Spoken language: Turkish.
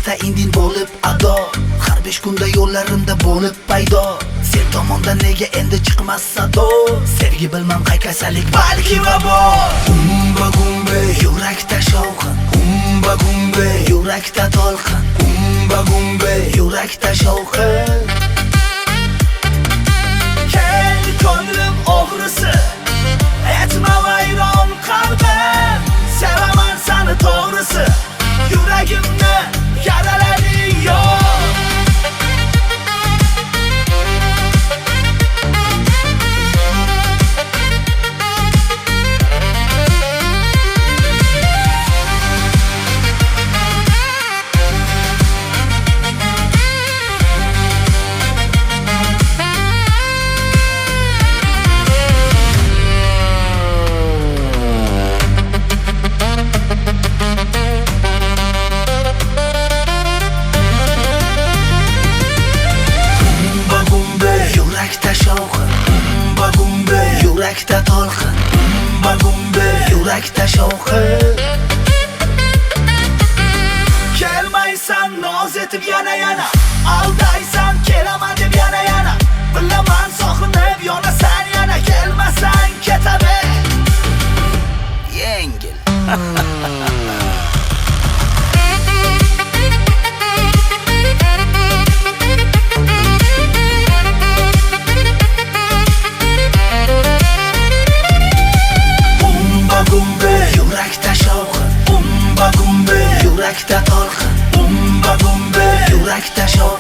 esa indin bo'lib ado. Har 5 kunda yo'llarimda bo'lib paydo. Sen tomondan nega endi chiqmas sado? Sevgi bilmam qay kasallik, balki vabo. Umba gumbe yurakda shovqin, umba gumbe yurakda to'lqin, umba gumbe yurakda shovqin. Kel ko'nglim o'g'risi, etma vayron qalbim. Sevaman seni to'g'risi, yuragimni yaralading yo. Yurakda to'lqin, umba gumbe yurakda shovqin. Kelmaysan noz etib yana aldaysan kelaman deb yana bilaman sog'inib yonasan yana. Kelmasan ketaver yengil. Yurakda to'lqin, umba gumbe yurakda shovqin.